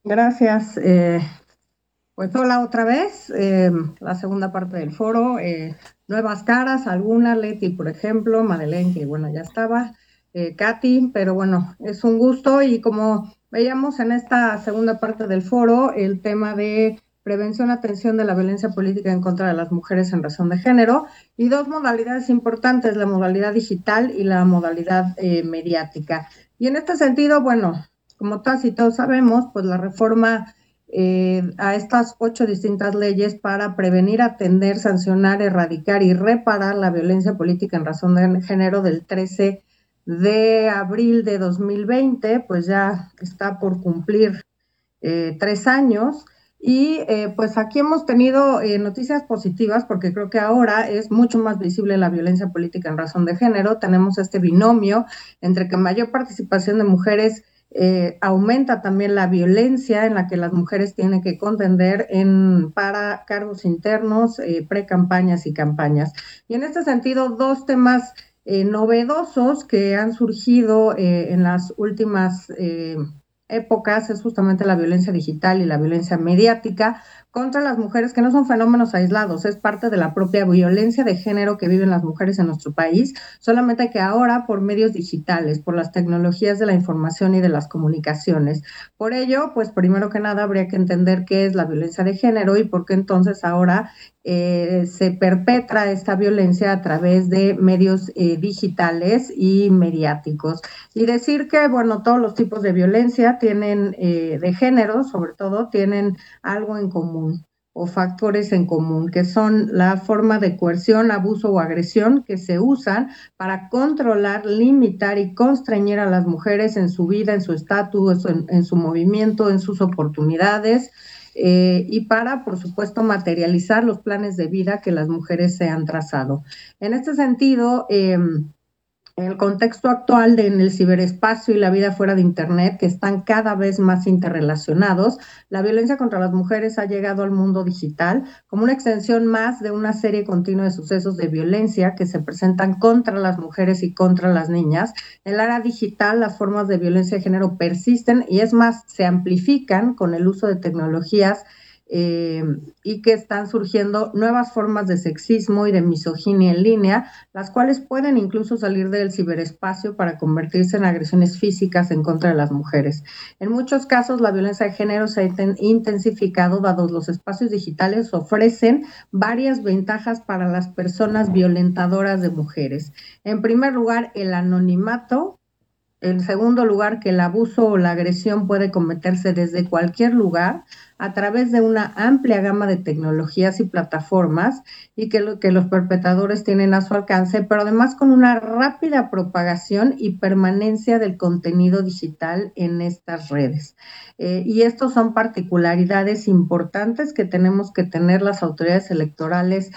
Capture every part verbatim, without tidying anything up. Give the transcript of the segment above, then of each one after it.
Gracias. Eh, pues hola otra vez, eh, la segunda parte del foro. Eh, nuevas caras, algunas, Leti, por ejemplo, Madeleine, que bueno, ya estaba, eh, Katy, pero bueno, es un gusto y como veíamos en esta segunda parte del foro, el tema de prevención, atención de la violencia política en contra de las mujeres en razón de género y dos modalidades importantes, la modalidad digital y la modalidad eh, mediática. Y en este sentido, bueno, como todas y todos sabemos, pues la reforma eh, a estas ocho distintas leyes para prevenir, atender, sancionar, erradicar y reparar la violencia política en razón de género del trece de abril de dos mil veinte, pues ya está por cumplir eh, tres años. Y eh, pues aquí hemos tenido eh, noticias positivas porque creo que ahora es mucho más visible la violencia política en razón de género. Tenemos este binomio entre que mayor participación de mujeres eh, aumenta también la violencia en la que las mujeres tienen que contender en, para cargos internos, eh, pre-campañas y campañas. Y en este sentido, dos temas eh, novedosos que han surgido eh, en las últimas eh, épocas es justamente la violencia digital y la violencia mediática contra las mujeres, que no son fenómenos aislados, es parte de la propia violencia de género que viven las mujeres en nuestro país, solamente que ahora por medios digitales, por las tecnologías de la información y de las comunicaciones. Por ello, pues primero que nada habría que entender qué es la violencia de género y por qué entonces ahora eh, se perpetra esta violencia a través de medios eh, digitales y mediáticos. Y decir que, bueno, todos los tipos de violencia tienen, eh, de género sobre todo, tienen algo en común o factores en común, que son la forma de coerción, abuso o agresión que se usan para controlar, limitar y constreñir a las mujeres en su vida, en su estatus, en, en su movimiento, en sus oportunidades, eh, y para, por supuesto, materializar los planes de vida que las mujeres se han trazado. En este sentido, eh, en el contexto actual de, en el ciberespacio y la vida fuera de Internet, que están cada vez más interrelacionados, la violencia contra las mujeres ha llegado al mundo digital como una extensión más de una serie continua de sucesos de violencia que se presentan contra las mujeres y contra las niñas. En el área digital, las formas de violencia de género persisten y es más, se amplifican con el uso de tecnologías eh, y que están surgiendo nuevas formas de sexismo y de misoginia en línea, las cuales pueden incluso salir del ciberespacio para convertirse en agresiones físicas en contra de las mujeres. En muchos casos, la violencia de género se ha intensificado, dados los espacios digitales ofrecen varias ventajas para las personas violentadoras de mujeres. En primer lugar, el anonimato. En segundo lugar, que el abuso o la agresión puede cometerse desde cualquier lugar a través de una amplia gama de tecnologías y plataformas y que, lo, que los perpetradores tienen a su alcance, pero además con una rápida propagación y permanencia del contenido digital en estas redes. Eh, y estos son particularidades importantes que tenemos que tener las autoridades electorales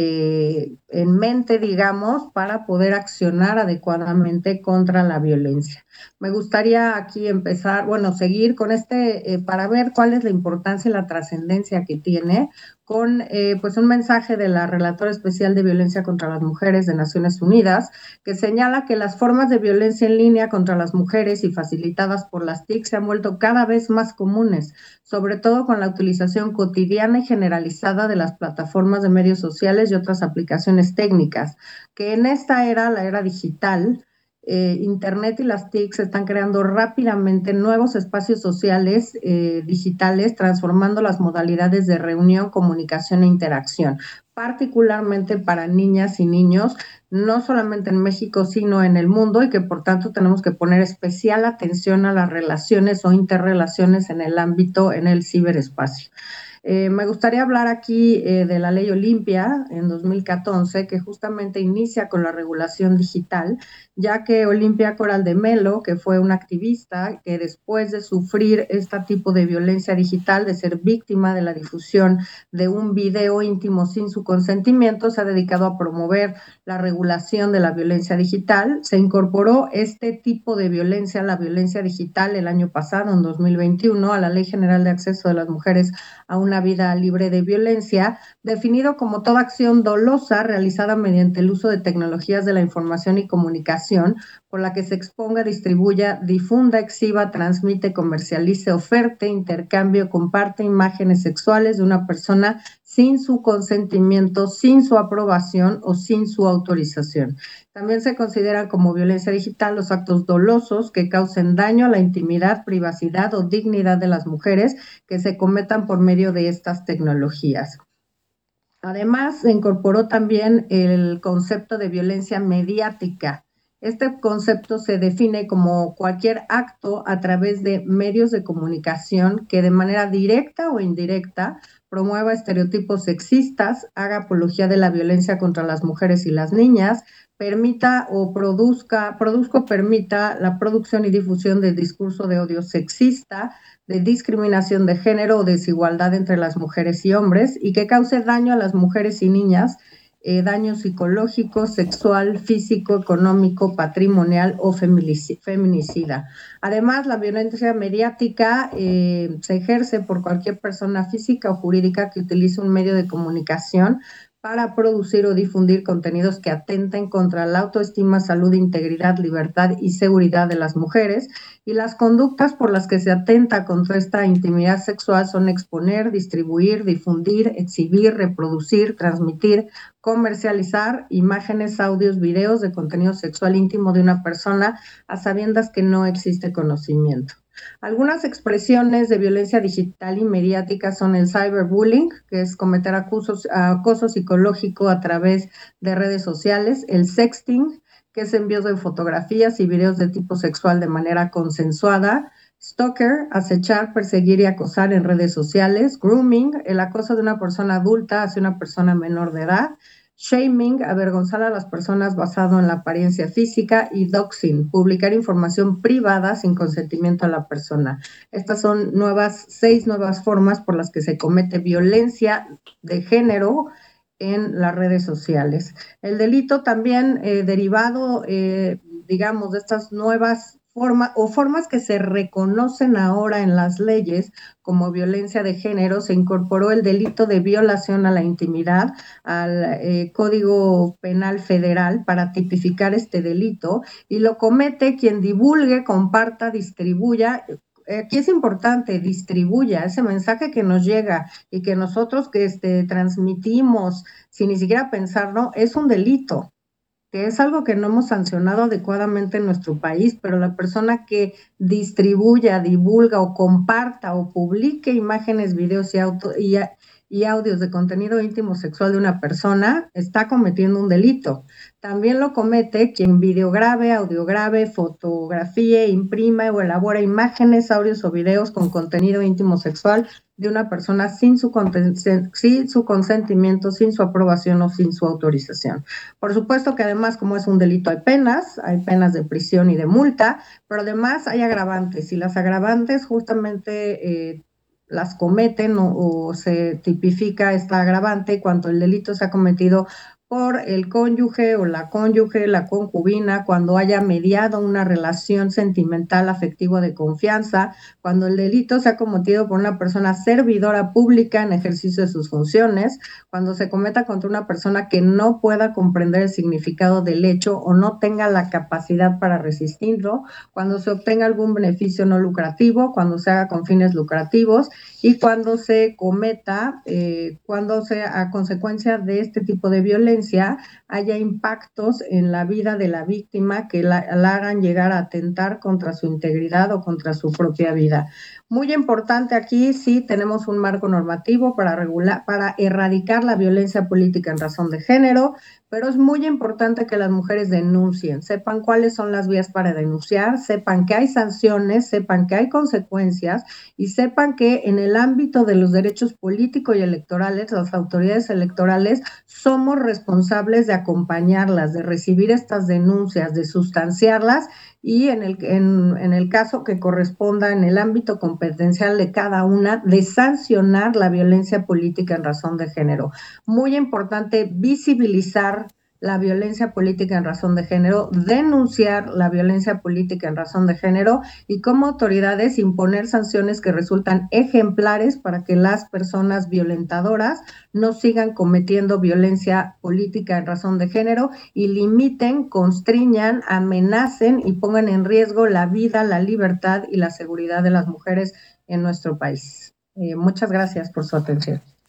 eh, en mente, digamos, para poder accionar adecuadamente contra la violencia. Me gustaría aquí empezar, bueno, seguir con este, eh, para ver cuál es la importancia y la trascendencia que tiene, con eh, pues un mensaje de la Relatora Especial de Violencia contra las Mujeres de Naciones Unidas, que señala que las formas de violencia en línea contra las mujeres y facilitadas por las T I C se han vuelto cada vez más comunes, sobre todo con la utilización cotidiana y generalizada de las plataformas de medios sociales y otras aplicaciones técnicas, que en esta era, la era digital, eh, Internet y las T I C están creando rápidamente nuevos espacios sociales eh, digitales, transformando las modalidades de reunión, comunicación e interacción, particularmente para niñas y niños, no solamente en México, sino en el mundo, y que por tanto tenemos que poner especial atención a las relaciones o interrelaciones en el ámbito, en el ciberespacio. Eh, me gustaría hablar aquí eh, de la ley Olimpia en dos mil catorce, que justamente inicia con la regulación digital, ya que Olimpia Coral de Melo, que fue una activista que después de sufrir este tipo de violencia digital, de ser víctima de la difusión de un video íntimo sin su consentimiento, se ha dedicado a promover la regulación de la violencia digital. Se incorporó este tipo de violencia, la violencia digital, el año pasado, en dos mil veintiuno, a la Ley General de Acceso de las Mujeres a una una vida libre de violencia, definido como toda acción dolosa realizada mediante el uso de tecnologías de la información y comunicación, por la que se exponga, distribuya, difunda, exhiba, transmite, comercialice, oferte, intercambio, comparte imágenes sexuales de una persona sin su consentimiento, sin su aprobación o sin su autorización. También se consideran como violencia digital los actos dolosos que causen daño a la intimidad, privacidad o dignidad de las mujeres que se cometan por medio de estas tecnologías. Además, se incorporó también el concepto de violencia mediática. Este concepto se define como cualquier acto a través de medios de comunicación que de manera directa o indirecta promueva estereotipos sexistas, haga apología de la violencia contra las mujeres y las niñas, permita o produzca, produzca o permita la producción y difusión del discurso de odio sexista, de discriminación de género o desigualdad entre las mujeres y hombres, y que cause daño a las mujeres y niñas, eh, daño psicológico, sexual, físico, económico, patrimonial o feminicida. Además, la violencia mediática eh, se ejerce por cualquier persona física o jurídica que utilice un medio de comunicación para producir o difundir contenidos que atenten contra la autoestima, salud, integridad, libertad y seguridad de las mujeres, y las conductas por las que se atenta contra esta intimidad sexual son exponer, distribuir, difundir, exhibir, reproducir, transmitir, comercializar imágenes, audios, videos de contenido sexual íntimo de una persona a sabiendas que no existe conocimiento. Algunas expresiones de violencia digital y mediática son el cyberbullying, que es cometer acusos, acoso psicológico a través de redes sociales, el sexting, que es envío de fotografías y videos de tipo sexual de manera consensuada, stalker, acechar, perseguir y acosar en redes sociales, grooming, el acoso de una persona adulta hacia una persona menor de edad, shaming, avergonzar a las personas basado en la apariencia física, y doxing, publicar información privada sin consentimiento a la persona. Estas son nuevas, seis nuevas formas por las que se comete violencia de género en las redes sociales. El delito también eh, derivado, eh, digamos, de estas nuevas formas o formas que se reconocen ahora en las leyes como violencia de género, se incorporó el delito de violación a la intimidad al eh, Código Penal Federal para tipificar este delito, y lo comete quien divulgue, comparta, distribuya. Aquí es importante, distribuya ese mensaje que nos llega y que nosotros que este, transmitimos sin ni siquiera pensarlo, es un delito, que es algo que no hemos sancionado adecuadamente en nuestro país, pero la persona que distribuya, divulga o comparta o publique imágenes, videos y, auto, y, y audios de contenido íntimo sexual de una persona está cometiendo un delito. También lo comete quien videograve, audiograve, fotografíe, imprima o elabora imágenes, audios o videos con contenido íntimo sexual de una persona sin su, sin su consentimiento, sin su aprobación o sin su autorización. Por supuesto que además, como es un delito, hay penas, hay penas de prisión y de multa, pero además hay agravantes, y las agravantes justamente eh, las cometen o, o se tipifica esta agravante cuando el delito se ha cometido por el cónyuge o la cónyuge, la concubina, cuando haya mediado una relación sentimental, afectiva de confianza, cuando el delito se ha cometido por una persona servidora pública en ejercicio de sus funciones, cuando se cometa contra una persona que no pueda comprender el significado del hecho o no tenga la capacidad para resistirlo, cuando se obtenga algún beneficio no lucrativo, cuando se haga con fines lucrativos, y cuando se cometa, eh, cuando sea a consecuencia de este tipo de violencia, haya impactos en la vida de la víctima que la, la hagan llegar a atentar contra su integridad o contra su propia vida. Muy importante aquí, sí, tenemos un marco normativo para regular, para erradicar la violencia política en razón de género, pero es muy importante que las mujeres denuncien, sepan cuáles son las vías para denunciar, sepan que hay sanciones, sepan que hay consecuencias, y sepan que en el ámbito de los derechos políticos y electorales, las autoridades electorales somos responsables de acompañarlas, de recibir estas denuncias, de sustanciarlas, y en el, en, en el caso que corresponda en el ámbito competencial de cada una, de sancionar la violencia política en razón de género. Muy importante visibilizar la violencia política en razón de género, denunciar la violencia política en razón de género y como autoridades imponer sanciones que resultan ejemplares para que las personas violentadoras no sigan cometiendo violencia política en razón de género y limiten, constriñan, amenacen y pongan en riesgo la vida, la libertad y la seguridad de las mujeres en nuestro país. Eh, muchas gracias por su atención.